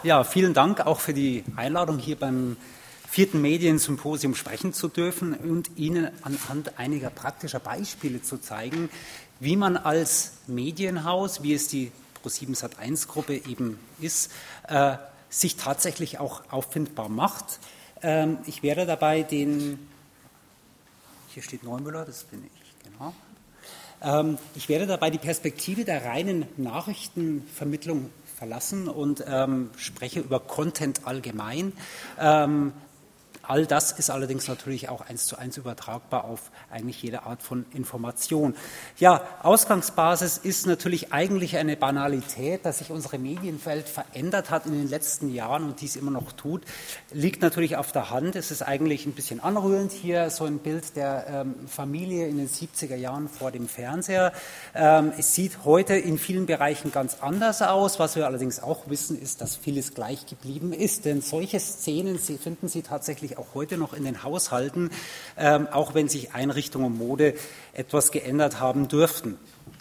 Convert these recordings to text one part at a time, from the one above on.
Ja, vielen Dank auch für die Einladung, hier beim 4. Mediensymposium sprechen zu dürfen und Ihnen anhand einiger praktischer Beispiele zu zeigen, wie man als Medienhaus, wie es die ProSiebenSat.1-Gruppe eben ist, sich tatsächlich auch auffindbar macht. Ich werde dabei hier steht Neumüller, das bin ich, genau. Ich werde dabei die Perspektive der reinen Nachrichtenvermittlung verlassen und spreche über Content allgemein. All das ist allerdings natürlich auch 1:1 übertragbar auf eigentlich jede Art von Information. Ja, Ausgangsbasis ist natürlich eigentlich eine Banalität, dass sich unsere Medienwelt verändert hat in den letzten Jahren und dies immer noch tut, liegt natürlich auf der Hand. Es ist eigentlich ein bisschen anrührend hier, so ein Bild der Familie in den 70er Jahren vor dem Fernseher. Es sieht heute in vielen Bereichen ganz anders aus. Was wir allerdings auch wissen, ist, dass vieles gleich geblieben ist, denn solche Szenen finden Sie tatsächlich auch heute noch in den Haushalten, auch wenn sich Einrichtung und Mode etwas geändert haben dürften.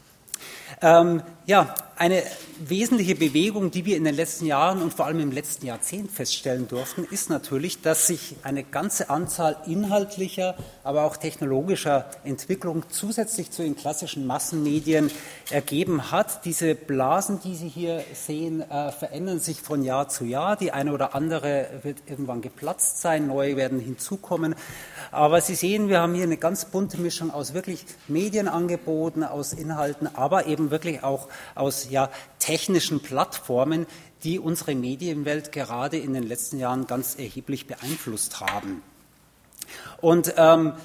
Ja, eine wesentliche Bewegung, die wir in den letzten Jahren und vor allem im letzten Jahrzehnt feststellen durften, ist natürlich, dass sich eine ganze Anzahl inhaltlicher, aber auch technologischer Entwicklungen zusätzlich zu den klassischen Massenmedien ergeben hat. Diese Blasen, die Sie hier sehen, verändern sich von Jahr zu Jahr. Die eine oder andere wird irgendwann geplatzt sein, neue werden hinzukommen. Aber Sie sehen, wir haben hier eine ganz bunte Mischung aus wirklich Medienangeboten, aus Inhalten, aber eben wirklich auch aus technischen Plattformen, die unsere Medienwelt gerade in den letzten Jahren ganz erheblich beeinflusst haben. Und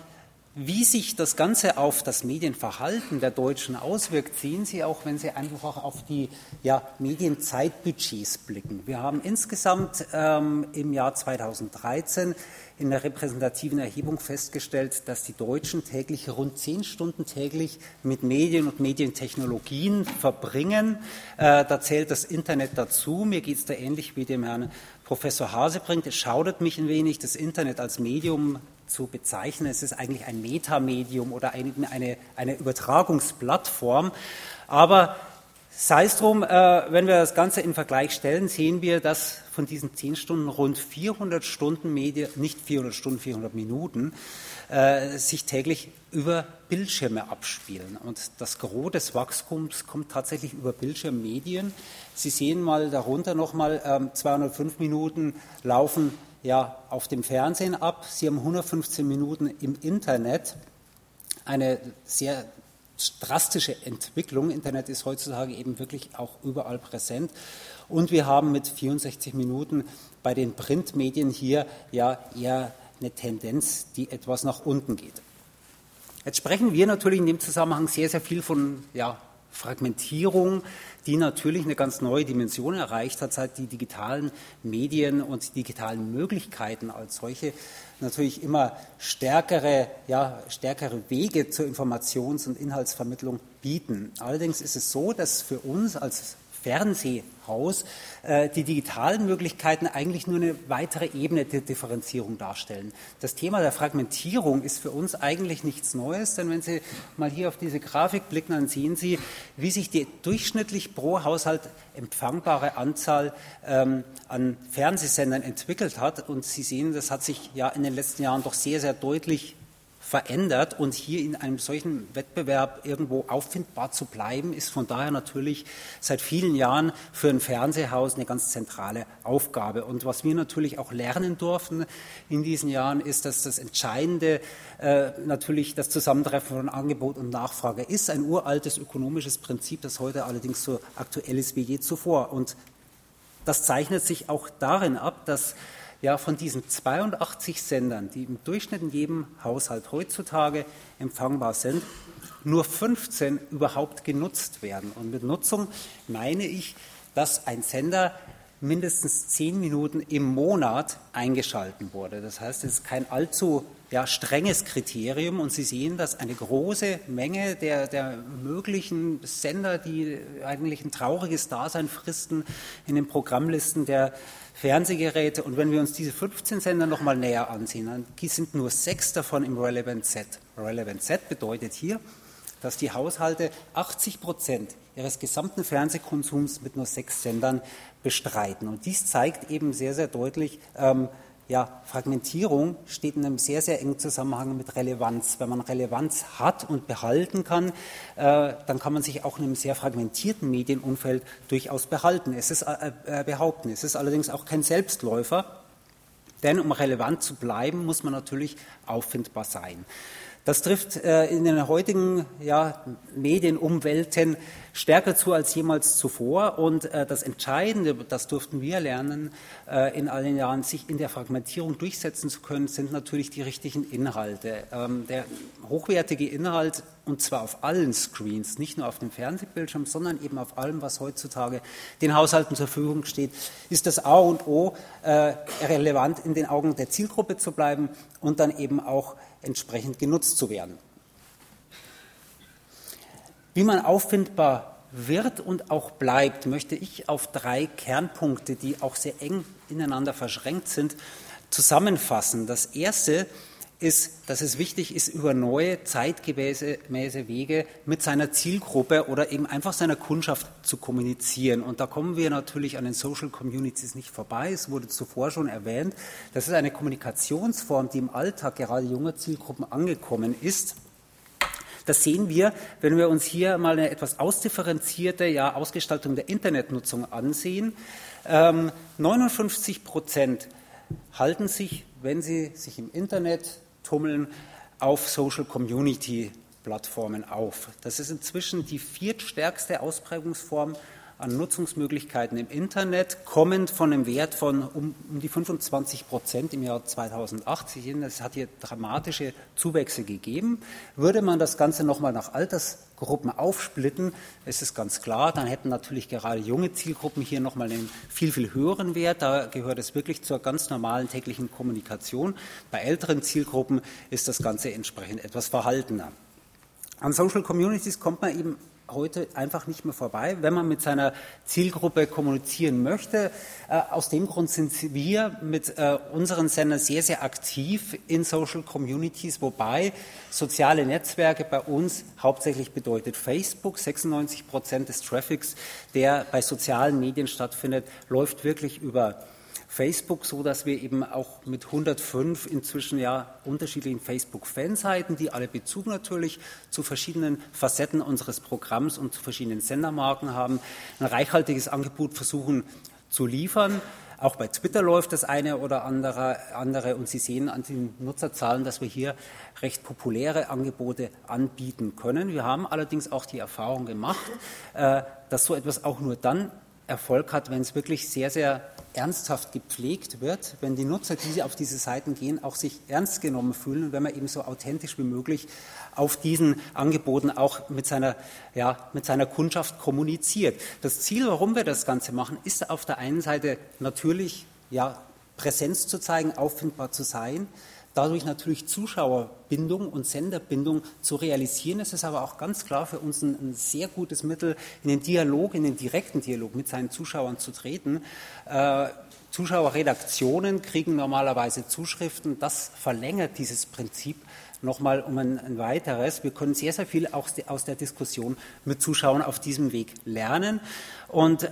wie sich das Ganze auf das Medienverhalten der Deutschen auswirkt, sehen Sie auch, wenn Sie einfach auf die Medienzeitbudgets blicken. Wir haben insgesamt im Jahr 2013 in der repräsentativen Erhebung festgestellt, dass die Deutschen täglich rund 10 Stunden täglich mit Medien und Medientechnologien verbringen. Da zählt das Internet dazu. Mir geht es da ähnlich wie dem Herrn Professor Hasebrink. Es schaudert mich ein wenig, das Internet als Medium zu bezeichnen. Es ist eigentlich ein Metamedium oder eine Übertragungsplattform. Aber sei es drum, wenn wir das Ganze in Vergleich stellen, sehen wir, dass von diesen 10 Stunden rund 400 Stunden Medien, nicht 400 Stunden, 400 Minuten, sich täglich über Bildschirme abspielen. Und das Gros des Wachstums kommt tatsächlich über Bildschirmmedien. Sie sehen mal darunter nochmal 205 Minuten laufen auf dem Fernsehen ab. Sie haben 115 Minuten im Internet. Eine sehr drastische Entwicklung. Internet ist heutzutage eben wirklich auch überall präsent. Und wir haben mit 64 Minuten bei den Printmedien hier eher eine Tendenz, die etwas nach unten geht. Jetzt sprechen wir natürlich in dem Zusammenhang sehr, sehr viel von Fragmentierung, die natürlich eine ganz neue Dimension erreicht hat, seit die digitalen Medien und die digitalen Möglichkeiten als solche natürlich immer stärkere Wege zur Informations- und Inhaltsvermittlung bieten. Allerdings ist es so, dass für uns als Fernsehhaus die digitalen Möglichkeiten eigentlich nur eine weitere Ebene der Differenzierung darstellen. Das Thema der Fragmentierung ist für uns eigentlich nichts Neues, denn wenn Sie mal hier auf diese Grafik blicken, dann sehen Sie, wie sich die durchschnittlich pro Haushalt empfangbare Anzahl an Fernsehsendern entwickelt hat. Und Sie sehen, das hat sich in den letzten Jahren doch sehr, sehr deutlich verändert, und hier in einem solchen Wettbewerb irgendwo auffindbar zu bleiben, ist von daher natürlich seit vielen Jahren für ein Fernsehhaus eine ganz zentrale Aufgabe. Und was wir natürlich auch lernen durften in diesen Jahren, ist, dass das Entscheidende natürlich das Zusammentreffen von Angebot und Nachfrage ist. Ein uraltes ökonomisches Prinzip, das heute allerdings so aktuell ist wie je zuvor. Und das zeichnet sich auch darin ab, dass von diesen 82 Sendern, die im Durchschnitt in jedem Haushalt heutzutage empfangbar sind, nur 15 überhaupt genutzt werden. Und mit Nutzung meine ich, dass ein Sender mindestens 10 Minuten im Monat eingeschalten wurde. Das heißt, es ist kein allzu strenges Kriterium, und Sie sehen, dass eine große Menge der möglichen Sender, die eigentlich ein trauriges Dasein fristen in den Programmlisten der Fernsehgeräte, und wenn wir uns diese 15 Sender noch mal näher ansehen, dann sind nur 6 davon im Relevant Set. Relevant Set bedeutet hier, dass die Haushalte 80% ihres gesamten Fernsehkonsums mit nur 6 Sendern bestreiten. Und dies zeigt eben sehr, sehr deutlich, Fragmentierung steht in einem sehr, sehr engen Zusammenhang mit Relevanz. Wenn man Relevanz hat und behalten kann, dann kann man sich auch in einem sehr fragmentierten Medienumfeld durchaus behaupten. Es ist allerdings auch kein Selbstläufer, denn um relevant zu bleiben, muss man natürlich auffindbar sein. Das trifft in den heutigen Medienumwelten stärker zu als jemals zuvor. Und das Entscheidende, das durften wir lernen, in all den Jahren, sich in der Fragmentierung durchsetzen zu können, sind natürlich die richtigen Inhalte. Der hochwertige Inhalt, und zwar auf allen Screens, nicht nur auf dem Fernsehbildschirm, sondern eben auf allem, was heutzutage den Haushalten zur Verfügung steht, ist das A und O, relevant in den Augen der Zielgruppe zu bleiben und dann eben auch entsprechend genutzt zu werden. Wie man auffindbar wird und auch bleibt, möchte ich auf 3 Kernpunkte, die auch sehr eng ineinander verschränkt sind, zusammenfassen. Das erste ist, dass es wichtig ist, über neue, zeitgemäße Wege mit seiner Zielgruppe oder eben einfach seiner Kundschaft zu kommunizieren. Und da kommen wir natürlich an den Social Communities nicht vorbei. Es wurde zuvor schon erwähnt. Das ist eine Kommunikationsform, die im Alltag gerade junger Zielgruppen angekommen ist. Das sehen wir, wenn wir uns hier mal eine etwas ausdifferenzierte Ausgestaltung der Internetnutzung ansehen. 59% halten sich, wenn sie sich im Internet tummeln, auf Social Community Plattformen auf. Das ist inzwischen die 4. Ausprägungsform an Nutzungsmöglichkeiten im Internet, kommend von einem Wert von um die 25% im Jahr 2008. Sie sehen, es hat hier dramatische Zuwächse gegeben. Würde man das Ganze nochmal nach Altersgruppen aufsplitten, ist es ganz klar, dann hätten natürlich gerade junge Zielgruppen hier nochmal einen viel, viel höheren Wert. Da gehört es wirklich zur ganz normalen täglichen Kommunikation. Bei älteren Zielgruppen ist das Ganze entsprechend etwas verhaltener. An Social Communities kommt man eben heute einfach nicht mehr vorbei, wenn man mit seiner Zielgruppe kommunizieren möchte. Aus dem Grund sind wir mit unseren Sendern sehr, sehr aktiv in Social Communities, wobei soziale Netzwerke bei uns hauptsächlich bedeutet Facebook. 96% des Traffics, der bei sozialen Medien stattfindet, läuft wirklich über Facebook, so dass wir eben auch mit 105 inzwischen unterschiedlichen Facebook-Fanseiten, die alle Bezug natürlich zu verschiedenen Facetten unseres Programms und zu verschiedenen Sendermarken haben, ein reichhaltiges Angebot versuchen zu liefern. Auch bei Twitter läuft das eine oder andere und Sie sehen an den Nutzerzahlen, dass wir hier recht populäre Angebote anbieten können. Wir haben allerdings auch die Erfahrung gemacht, dass so etwas auch nur dann Erfolg hat, wenn es wirklich sehr, sehr ernsthaft gepflegt wird, wenn die Nutzer, die auf diese Seiten gehen, auch sich ernst genommen fühlen und wenn man eben so authentisch wie möglich auf diesen Angeboten auch mit seiner Kundschaft kommuniziert. Das Ziel, warum wir das Ganze machen, ist auf der einen Seite natürlich Präsenz zu zeigen, auffindbar zu sein, dadurch natürlich Zuschauerbindung und Senderbindung zu realisieren. Es ist aber auch ganz klar für uns ein sehr gutes Mittel, in den direkten Dialog mit seinen Zuschauern zu treten. Zuschauerredaktionen kriegen normalerweise Zuschriften. Das verlängert dieses Prinzip nochmal um ein weiteres. Wir können sehr, sehr viel auch aus der Diskussion mit Zuschauern auf diesem Weg lernen. Und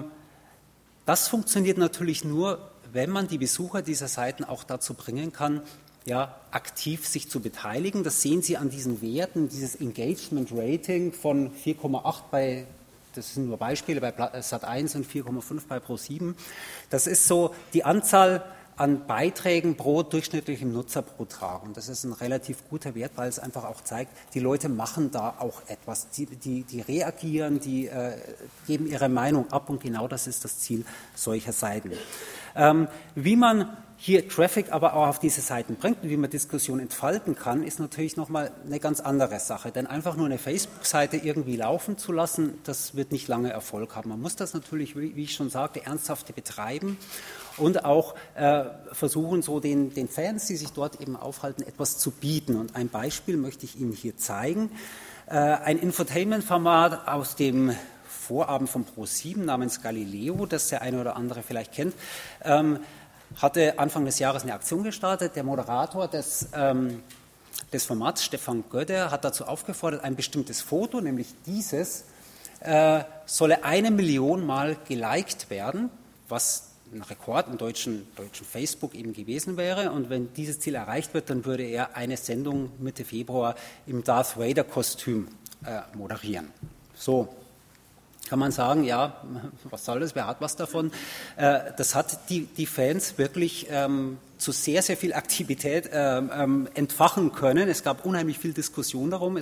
das funktioniert natürlich nur, wenn man die Besucher dieser Seiten auch dazu bringen kann, aktiv sich zu beteiligen. Das sehen Sie an diesen Werten, dieses Engagement Rating von 4,8 das sind nur Beispiele, bei Sat1 und 4,5 bei Pro7. Das ist so die Anzahl an Beiträgen pro durchschnittlichem Nutzer pro Tag. Und das ist ein relativ guter Wert, weil es einfach auch zeigt, die Leute machen da auch etwas. Die reagieren, die geben ihre Meinung ab und genau das ist das Ziel solcher Seiten. Wie man hier Traffic aber auch auf diese Seiten bringt und wie man Diskussion entfalten kann, ist natürlich nochmal eine ganz andere Sache. Denn einfach nur eine Facebook-Seite irgendwie laufen zu lassen, das wird nicht lange Erfolg haben. Man muss das natürlich, wie ich schon sagte, ernsthaft betreiben und auch versuchen, so den Fans, die sich dort eben aufhalten, etwas zu bieten. Und ein Beispiel möchte ich Ihnen hier zeigen. Ein Infotainment-Format aus dem Vorabend von Pro7 namens Galileo, das der eine oder andere vielleicht kennt, hatte Anfang des Jahres eine Aktion gestartet. Der Moderator des des Formats, Stefan Gödder, hat dazu aufgefordert, ein bestimmtes Foto, nämlich dieses, solle 1 Million Mal geliked werden, was ein Rekord im deutschen Facebook eben gewesen wäre. Und wenn dieses Ziel erreicht wird, dann würde er eine Sendung Mitte Februar im Darth Vader-Kostüm moderieren. So kann man sagen, ja, was soll das, wer hat was davon? Das hat die Fans wirklich zu sehr, sehr viel Aktivität entfachen können. Es gab unheimlich viel Diskussion darum.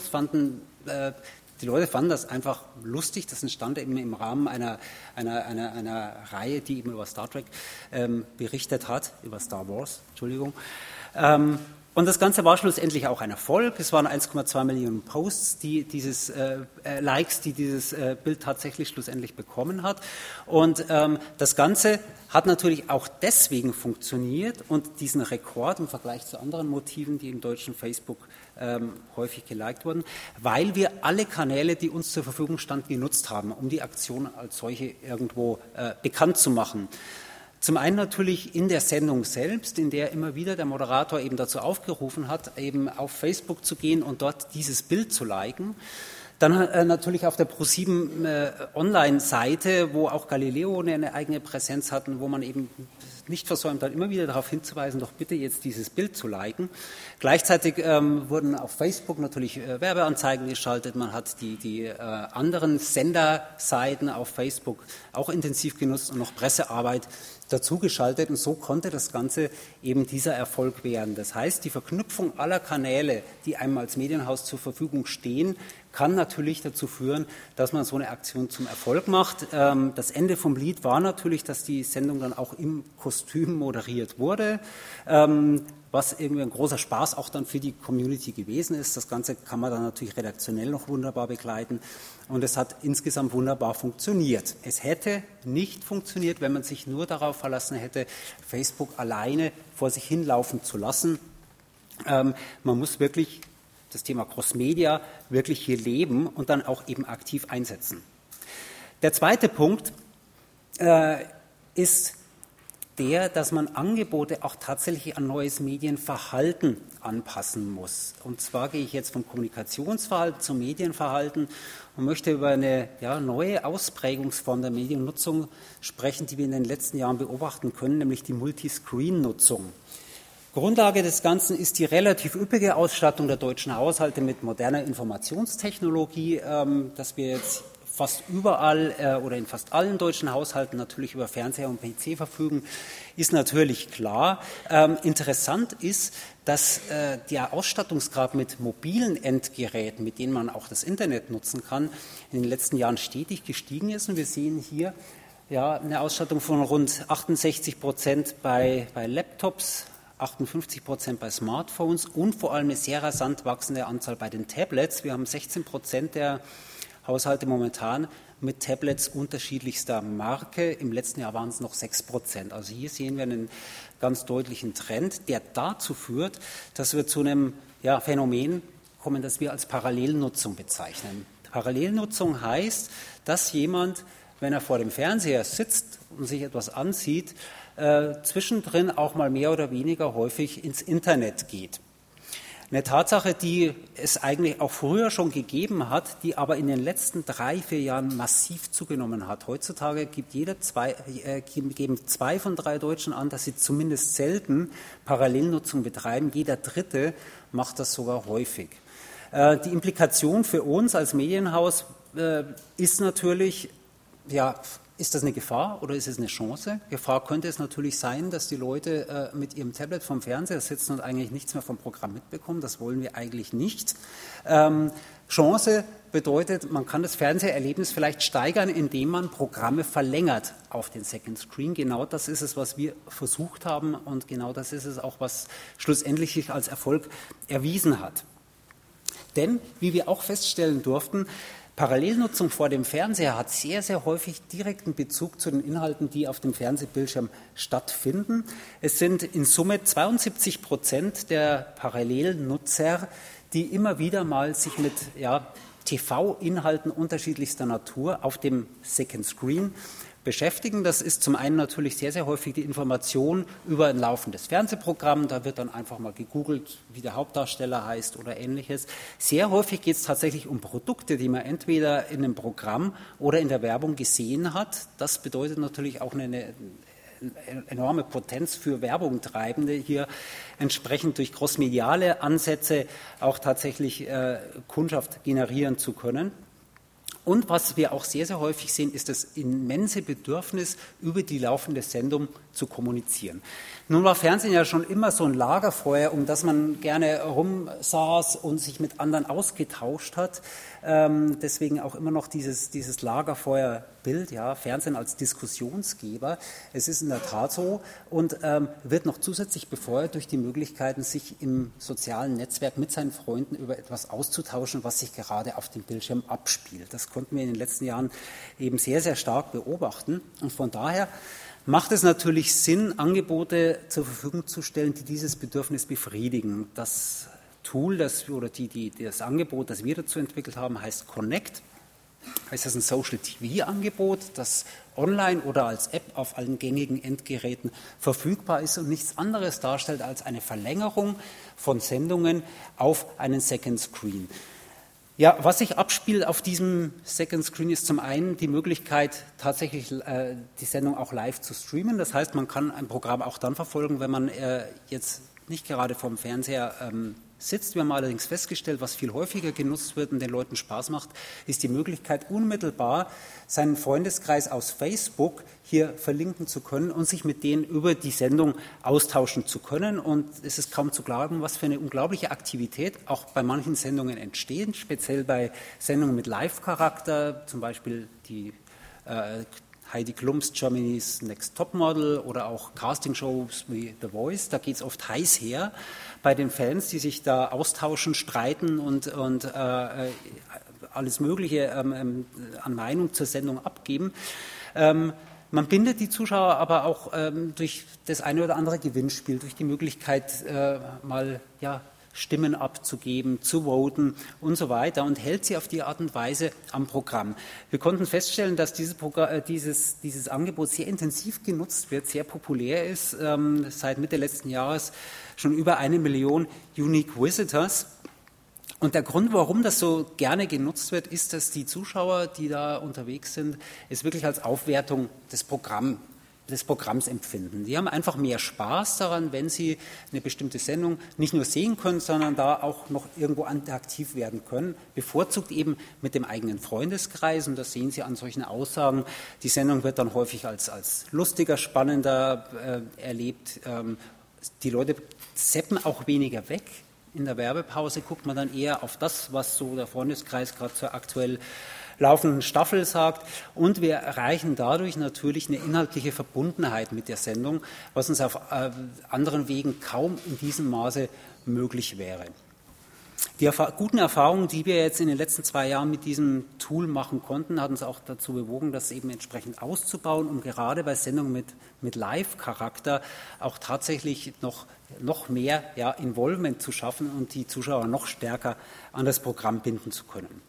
Die Leute fanden das einfach lustig. Das entstand eben im Rahmen einer Reihe, die eben über Star Trek berichtet hat, über Star Wars, Entschuldigung. Und das Ganze war schlussendlich auch ein Erfolg. Es waren 1,2 Millionen Posts, Likes, die dieses Bild tatsächlich schlussendlich bekommen hat. Und das Ganze hat natürlich auch deswegen funktioniert und diesen Rekord im Vergleich zu anderen Motiven, die im deutschen Facebook häufig geliked wurden, weil wir alle Kanäle, die uns zur Verfügung standen, genutzt haben, um die Aktion als solche irgendwo bekannt zu machen. Zum einen natürlich in der Sendung selbst, in der immer wieder der Moderator eben dazu aufgerufen hat, eben auf Facebook zu gehen und dort dieses Bild zu liken. Dann natürlich auf der ProSieben Online-Seite, wo auch Galileo eine eigene Präsenz hatten, wo man eben nicht versäumt hat, immer wieder darauf hinzuweisen, doch bitte jetzt dieses Bild zu liken. Gleichzeitig wurden auf Facebook natürlich Werbeanzeigen geschaltet. Man hat die anderen Senderseiten auf Facebook auch intensiv genutzt und noch Pressearbeit dazu geschaltet. Und so konnte das Ganze eben dieser Erfolg werden. Das heißt, die Verknüpfung aller Kanäle, die einem als Medienhaus zur Verfügung stehen, kann natürlich dazu führen, dass man so eine Aktion zum Erfolg macht. Das Ende vom Lied war natürlich, dass die Sendung dann auch im Kostüm moderiert wurde, was irgendwie ein großer Spaß auch dann für die Community gewesen ist. Das Ganze kann man dann natürlich redaktionell noch wunderbar begleiten und es hat insgesamt wunderbar funktioniert. Es hätte nicht funktioniert, wenn man sich nur darauf verlassen hätte, Facebook alleine vor sich hinlaufen zu lassen. Man muss wirklich das Thema Cross-Media wirklich hier leben und dann auch eben aktiv einsetzen. Der zweite Punkt ist der, dass man Angebote auch tatsächlich an neues Medienverhalten anpassen muss. Und zwar gehe ich jetzt vom Kommunikationsverhalten zum Medienverhalten und möchte über eine neue Ausprägungsform der Mediennutzung sprechen, die wir in den letzten Jahren beobachten können, nämlich die Multiscreen-Nutzung. Grundlage des Ganzen ist die relativ üppige Ausstattung der deutschen Haushalte mit moderner Informationstechnologie, dass wir jetzt fast überall oder in fast allen deutschen Haushalten natürlich über Fernseher und PC verfügen, ist natürlich klar. Interessant ist, dass der Ausstattungsgrad mit mobilen Endgeräten, mit denen man auch das Internet nutzen kann, in den letzten Jahren stetig gestiegen ist. Und wir sehen hier eine Ausstattung von rund 68% bei Laptops, 58% bei Smartphones und vor allem eine sehr rasant wachsende Anzahl bei den Tablets. Wir haben 16% der Haushalte momentan mit Tablets unterschiedlichster Marke. Im letzten Jahr waren es noch 6%. Also hier sehen wir einen ganz deutlichen Trend, der dazu führt, dass wir zu einem Phänomen kommen, das wir als Parallelnutzung bezeichnen. Parallelnutzung heißt, dass jemand, wenn er vor dem Fernseher sitzt und sich etwas ansieht, zwischendrin auch mal mehr oder weniger häufig ins Internet geht. Eine Tatsache, die es eigentlich auch früher schon gegeben hat, die aber in den letzten 3-4 Jahren massiv zugenommen hat. Heutzutage geben 2 von 3 Deutschen an, dass sie zumindest selten Parallelnutzung betreiben. Jeder Dritte macht das sogar häufig. Die Implikation für uns als Medienhaus ist natürlich, ist das eine Gefahr oder ist es eine Chance? Gefahr könnte es natürlich sein, dass die Leute mit ihrem Tablet vorm Fernseher sitzen und eigentlich nichts mehr vom Programm mitbekommen. Das wollen wir eigentlich nicht. Chance bedeutet, man kann das Fernseherlebnis vielleicht steigern, indem man Programme verlängert auf den Second Screen. Genau das ist es, was wir versucht haben und genau das ist es auch, was schlussendlich sich als Erfolg erwiesen hat. Denn, wie wir auch feststellen durften, Parallelnutzung vor dem Fernseher hat sehr, sehr häufig direkten Bezug zu den Inhalten, die auf dem Fernsehbildschirm stattfinden. Es sind in Summe 72% der Parallelnutzer, die immer wieder mal sich mit TV-Inhalten unterschiedlichster Natur auf dem Second Screen beschäftigen. Das ist zum einen natürlich sehr, sehr häufig die Information über ein laufendes Fernsehprogramm. Da wird dann einfach mal gegoogelt, wie der Hauptdarsteller heißt oder Ähnliches. Sehr häufig geht es tatsächlich um Produkte, die man entweder in einem Programm oder in der Werbung gesehen hat. Das bedeutet natürlich auch eine enorme Potenz für Werbungtreibende, hier entsprechend durch crossmediale Ansätze auch tatsächlich Kundschaft generieren zu können. Und was wir auch sehr, sehr häufig sehen, ist das immense Bedürfnis, über die laufende Sendung zu kommunizieren. Nun war Fernsehen ja schon immer so ein Lagerfeuer, um das man gerne rumsaß und sich mit anderen ausgetauscht hat. Deswegen auch immer noch dieses Lagerfeuerbild, ja, Fernsehen als Diskussionsgeber. Es ist in der Tat so und wird noch zusätzlich befeuert durch die Möglichkeiten, sich im sozialen Netzwerk mit seinen Freunden über etwas auszutauschen, was sich gerade auf dem Bildschirm abspielt. Das konnten wir in den letzten Jahren eben sehr, sehr stark beobachten. Und von daher macht es natürlich Sinn, Angebote zur Verfügung zu stellen, die dieses Bedürfnis befriedigen. Das Tool, das Angebot, das wir dazu entwickelt haben, heißt Connect. Das ist ein Social-TV-Angebot, das online oder als App auf allen gängigen Endgeräten verfügbar ist und nichts anderes darstellt als eine Verlängerung von Sendungen auf einen Second Screen. Ja, was sich abspielt auf diesem Second Screen ist zum einen die Möglichkeit, tatsächlich die Sendung auch live zu streamen. Das heißt, man kann ein Programm auch dann verfolgen, wenn man jetzt nicht gerade vorm Fernseher sitzt. Wir haben allerdings festgestellt, was viel häufiger genutzt wird und den Leuten Spaß macht, ist die Möglichkeit, unmittelbar seinen Freundeskreis aus Facebook hier verlinken zu können und sich mit denen über die Sendung austauschen zu können. Und es ist kaum zu glauben, was für eine unglaubliche Aktivität auch bei manchen Sendungen entsteht, speziell bei Sendungen mit Live-Charakter, zum Beispiel die Heidi Klums Germany's Next Topmodel oder auch Castingshows wie The Voice. Da geht es oft heiß her bei den Fans, die sich da austauschen, streiten und alles Mögliche an Meinung zur Sendung abgeben. Man bindet die Zuschauer aber auch durch das eine oder andere Gewinnspiel, durch die Möglichkeit, mal Stimmen abzugeben, zu voten und so weiter und hält sie auf die Art und Weise am Programm. Wir konnten feststellen, dass dieses Angebot sehr intensiv genutzt wird, sehr populär ist, seit Mitte letzten Jahres schon über 1 Million Unique Visitors. Und der Grund, warum das so gerne genutzt wird, ist, dass die Zuschauer, die da unterwegs sind, es wirklich als Aufwertung des Programms empfinden. Die haben einfach mehr Spaß daran, wenn sie eine bestimmte Sendung nicht nur sehen können, sondern da auch noch irgendwo interaktiv werden können. Bevorzugt eben mit dem eigenen Freundeskreis, und das sehen Sie an solchen Aussagen. Die Sendung wird dann häufig als lustiger, spannender erlebt. Die Leute zappen auch weniger weg. In der Werbepause guckt man dann eher auf das, was so der Freundeskreis gerade zur aktuell laufenden Staffel sagt, und wir erreichen dadurch natürlich eine inhaltliche Verbundenheit mit der Sendung, was uns auf anderen Wegen kaum in diesem Maße möglich wäre. Die guten Erfahrungen, die wir jetzt in den letzten 2 Jahren mit diesem Tool machen konnten, hat uns auch dazu bewogen, das eben entsprechend auszubauen, um gerade bei Sendungen mit Live-Charakter auch tatsächlich noch mehr Involvement zu schaffen und die Zuschauer noch stärker an das Programm binden zu können.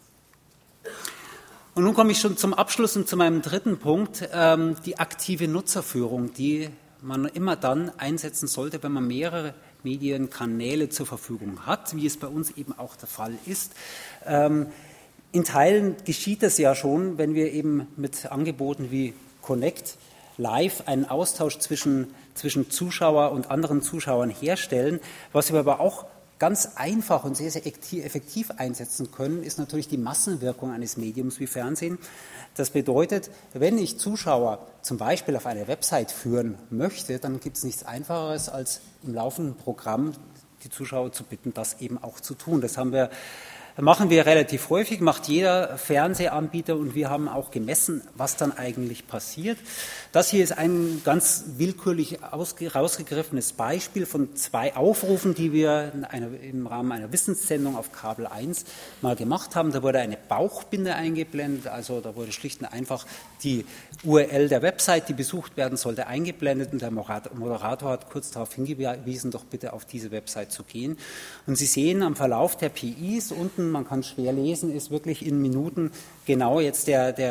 Und nun komme ich schon zum Abschluss und zu meinem dritten Punkt, die aktive Nutzerführung, die man immer dann einsetzen sollte, wenn man mehrere Medienkanäle zur Verfügung hat, wie es bei uns eben auch der Fall ist. In Teilen geschieht das ja schon, wenn wir eben mit Angeboten wie Connect live einen Austausch zwischen Zuschauer und anderen Zuschauern herstellen. Was wir aber auch ganz einfach und sehr, sehr effektiv einsetzen können, ist natürlich die Massenwirkung eines Mediums wie Fernsehen. Das bedeutet, wenn ich Zuschauer zum Beispiel auf eine Website führen möchte, dann gibt es nichts Einfacheres, als im laufenden Programm die Zuschauer zu bitten, das eben auch zu tun. Das machen wir relativ häufig, macht jeder Fernsehanbieter, und wir haben auch gemessen, was dann eigentlich passiert. Das hier ist ein ganz willkürlich rausgegriffenes Beispiel von 2 Aufrufen, die wir im Rahmen einer Wissenssendung auf Kabel 1 mal gemacht haben. Da wurde eine Bauchbinde eingeblendet, also da wurde schlicht und einfach die URL der Website, die besucht werden sollte, eingeblendet, und der Moderator hat kurz darauf hingewiesen, doch bitte auf diese Website zu gehen. Und Sie sehen am Verlauf der PIs unten, man kann schwer lesen, ist wirklich in Minuten genau jetzt der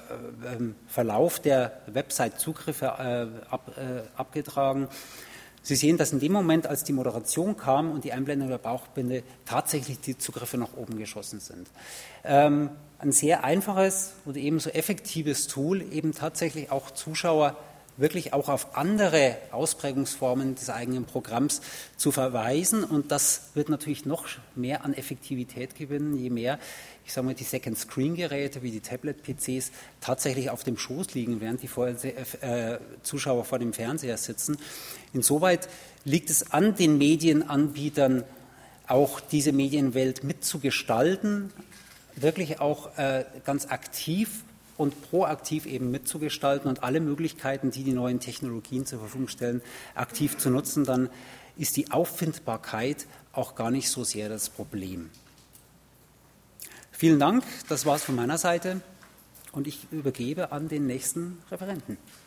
Verlauf der Website-Zugriffe abgetragen. Sie sehen, dass in dem Moment, als die Moderation kam und die Einblendung der Bauchbinde, tatsächlich die Zugriffe nach oben geschossen sind. Ein sehr einfaches und ebenso effektives Tool, eben tatsächlich auch Zuschauer wirklich auch auf andere Ausprägungsformen des eigenen Programms zu verweisen. Und das wird natürlich noch mehr an Effektivität gewinnen, je mehr, ich sage mal, die Second-Screen-Geräte wie die Tablet-PCs tatsächlich auf dem Schoß liegen, während die Zuschauer vor dem Fernseher sitzen. Insoweit liegt es an den Medienanbietern, auch diese Medienwelt mitzugestalten, wirklich auch ganz aktiv und proaktiv eben mitzugestalten und alle Möglichkeiten, die die neuen Technologien zur Verfügung stellen, aktiv zu nutzen, dann ist die Auffindbarkeit auch gar nicht so sehr das Problem. Vielen Dank, das war es von meiner Seite und ich übergebe an den nächsten Referenten.